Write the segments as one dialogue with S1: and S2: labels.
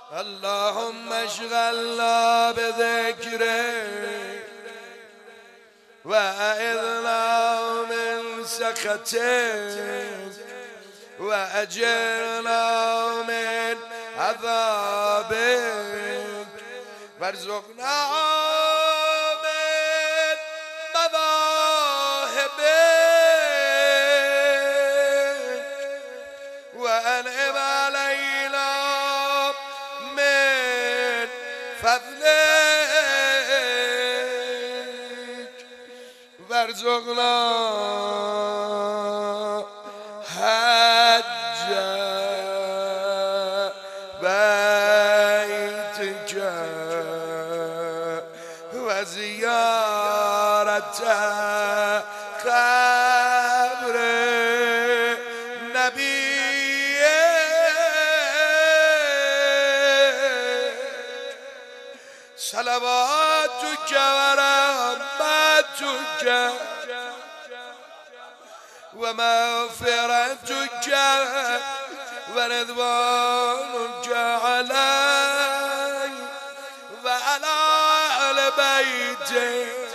S1: اللهم اشغلنا بذكرك وأعذنا من سخطك وأجرنا من عذابك وارزقنا من مواهبك وأنعم علينا من فضلك وارزقنا حج بيتك وزيارة قبر نبيك صلواتك ورحمتك ومغفرتك ورضوانك علي وعلى أهل بيتك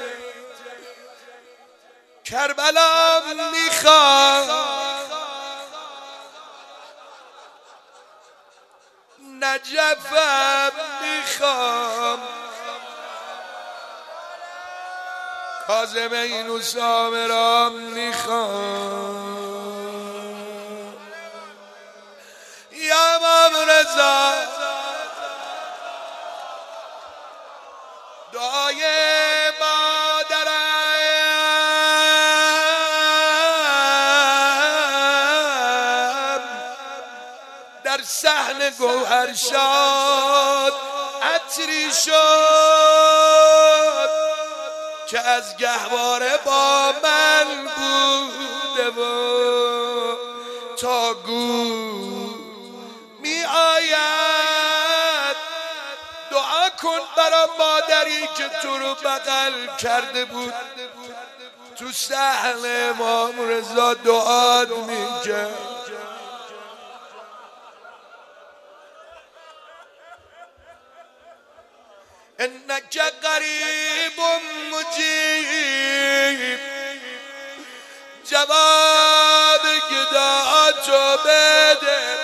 S1: کربلا میخوام نجفم میخوام کاظمین و سامرام میخوام یا امام رضا دعای مادرم در صحن گوهر شاد عطری شد که از گهواره با من بوده و تا گو می آید دعا کن برای مادری که تو رو بغل کرده بود تو صحن امام رضا دعا میکرد انک قریب مجیب جواب گداچو بده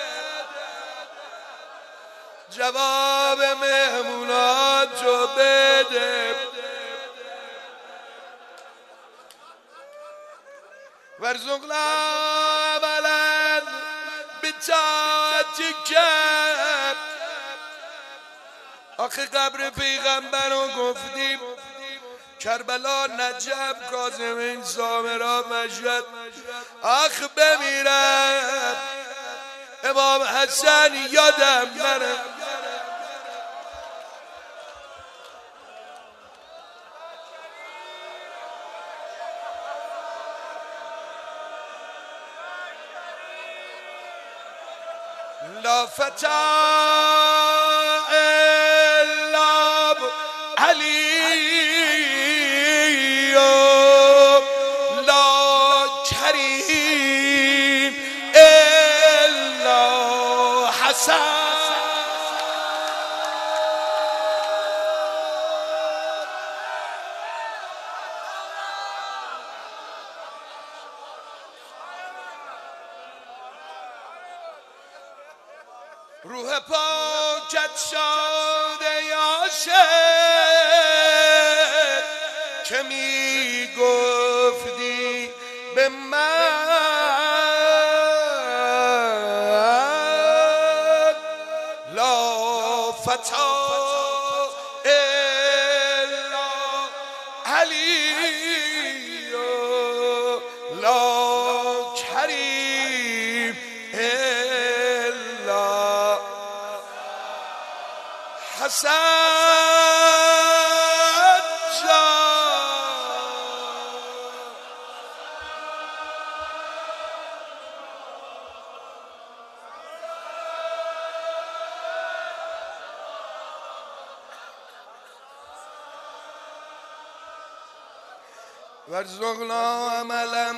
S1: جواب مهموناتو بده وارزقنا اولا بطاعتک آخه قبر پیغمبر رو گفتیم کربلا نجف کاظمین سامرا مشهد آخ بمیرم امام حسن یادم نره لا فتا روح پاکت شاده یاشد که می گفتی به من لا فتا الا علی لا کریم حسن جان وارزقنا عملا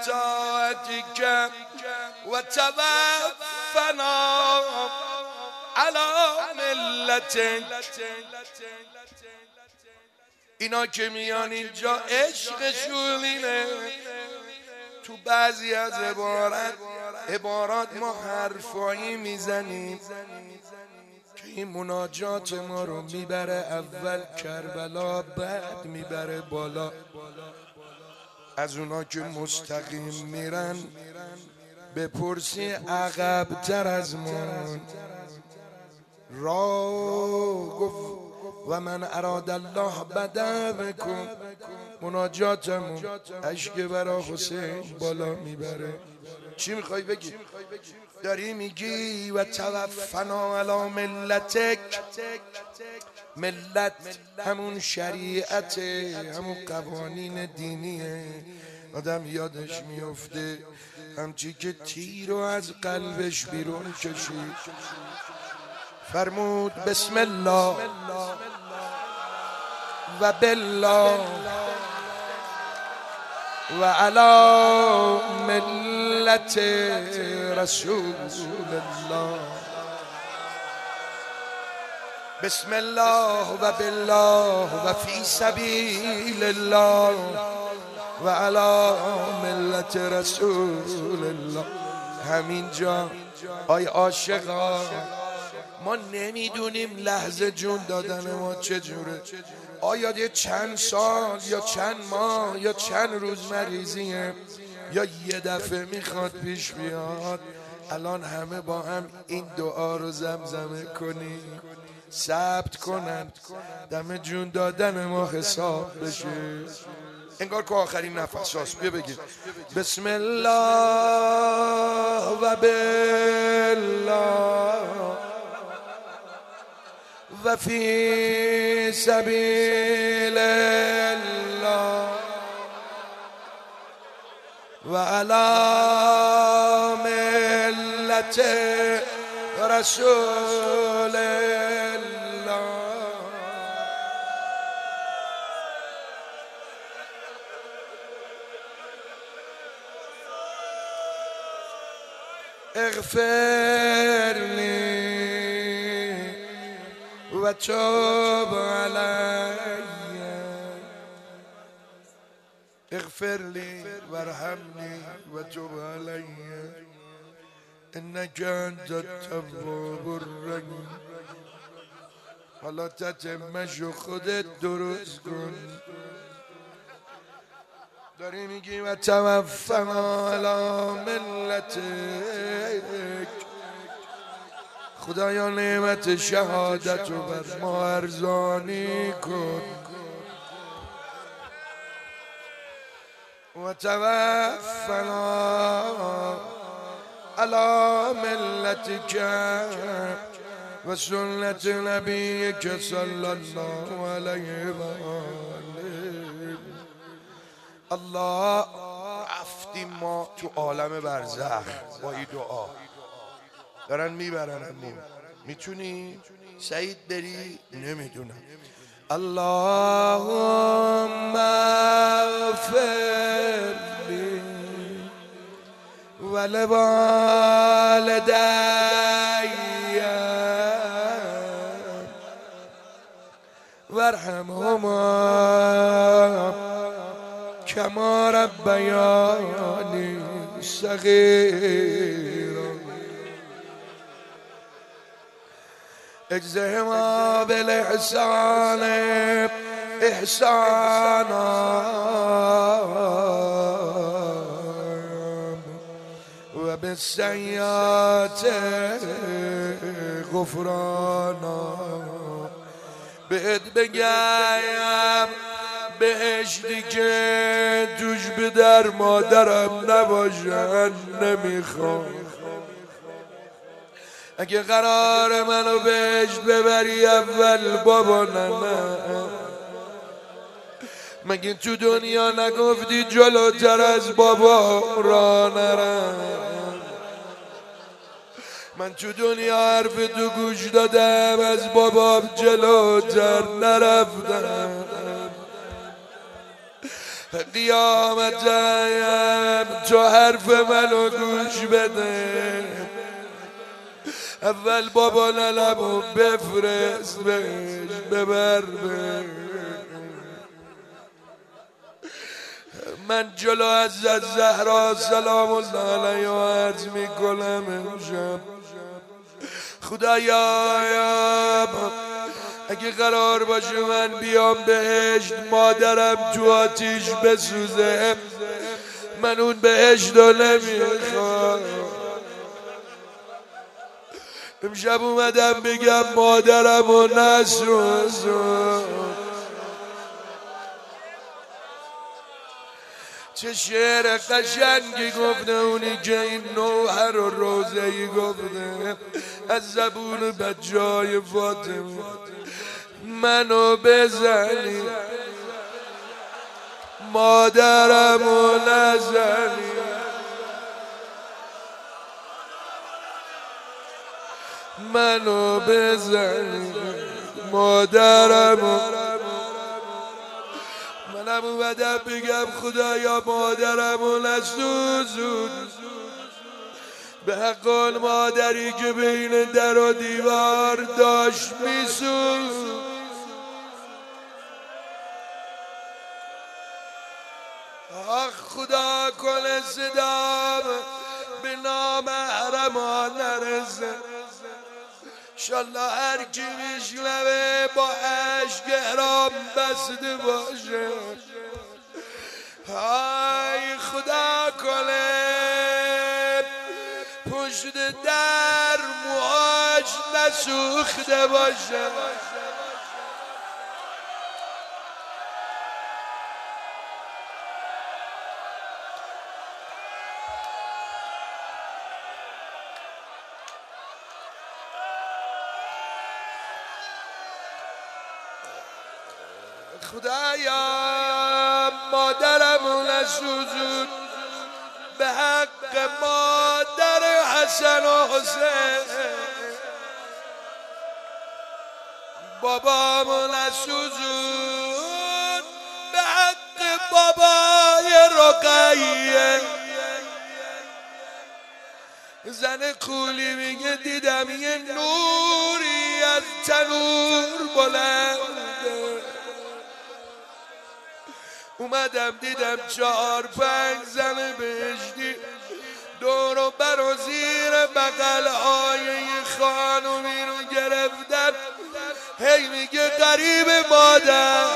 S1: بطاعتك وتوفنا علا ملتک. اینا که میان اینجا عشقشون اینه. تو بعضی از عبارات ما حرفایی میزنیم که این مناجات ما رو میبره اول کربلا، بعد میبره بالا. از اونا که مستقیم میرن بپرسی عقب‌تر از ما را گفت و من اراد الله بدوکم. مناجاتمون اشک برا حسین بالا میبره. چی میخوای بگی؟ داری میگی و توفنا علی ملتک. ملت همون شریعت، همون قوانین دینیه. آدم یادش میفته همچی که تیر رو از قلبش بیرون کشید، فرمود بسم الله و بالله و علی ملت رسول الله. بسم الله و بالله و فی سبیل الله و علی ملت رسول الله. همینجا آی عاشقا ما نمیدونیم لحظه جون دادن ما چجوره. آیا یه چند سال یا چند ماه یا چند روز مریضیه یا یه دفعه میخواد پیش بیاد. الان همه با هم این دعا رو زمزمه کنیم، ثبت کنن، دم جون دادن ما حساب بشه. انگار که آخرین نفس هاست. بیا بگید بسم الله و بالله و فی سبیل الله و علی ملت رسول الله. اغفر لی و توب علی. اغفر لی وارحمنی و توب علی انک انت التواب الرحیم. حالا تتمش و خودت درست کن. داری میگی و توفنا علی ملتک. خدایا نعمت شهادت رو بر ما ارزانی کن. و توفنا علی ملتک و سنت نبیک صلی الله علیه و آله. الله رفتیم ما تو عالم برزخ با این دعا. دارن میبرنمون. میتونی سعید بری؟ نمیدونم. اللهم اغفر لی ولوالدی وارحمهما کما ربیانی صغیرا. اجزهما بالاحسان احسانا و بالسیئات غفرانا. بهت بگم بهشتی که توش پدر مادرم نباشن نمیخوام. اگه قرار منو بهشت ببری اول بابا نه. مگه تو دنیا نگفتی جلوتر از بابا را نرم؟ من تو دنیا حرف تو گوش دادم، از بابام جلوتر نرفتم. قیامتم تو حرف منو گوش بده. اول بابا نلمو بفرست بهش ببر بهش. من جلو از زهرا سلام الله علیها عرض میکنم امشب خدایا اگه قرار باشه من بیام بهشت مادرم تو آتیش بسوزه من اون بهشت رو نمیخوام. امشب اومدم بگم مادرم رو نسوزون. چه شعر قشنگی گفته اونی که این نوحر و روزه‌ای گفته از زبون بچه‌های فاطمه. منو بزنی مادرمو نزنی منو بزنی مادرمو. منم اومدم بگم خدایا مادرمو نسوزون به حق آن مادری که بین در و دیوار داشت میسوز. آخ خدا کن صدام به نامحرمان نرسه. انشالله هر کی میشنوه با عشق احرام بسته باشه. های خدا کنه پشت در موهاش نسوخته باشه. خدایا مادرمو نسوزون به حق مادر حسن و حسین. بابامو نسوزون به حق بابای رقیه. زن کولی میگه دیدم یه نوری از تنور بلنده. اومدم دیدم 4-5 زن بهشتی دور و بر و زیر بغل های یه خانومی رو گرفتن. هی میگه قریب مادر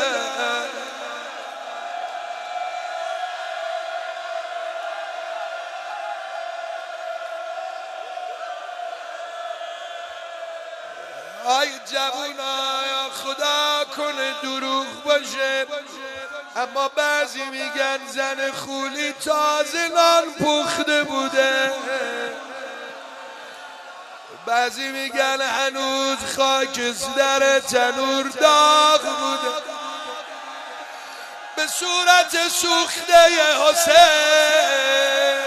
S1: آی جوونا خدا کنه دروغ باشه اما بعضی میگن زن خولی تازه نان پخته بوده. بعضی میگن هنوز خاکستر تنور داغ بوده به صورت سوخته حسین.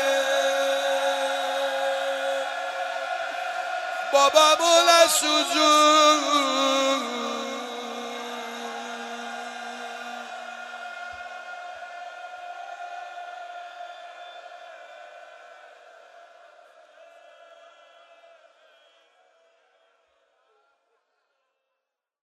S1: بابامو نسوزون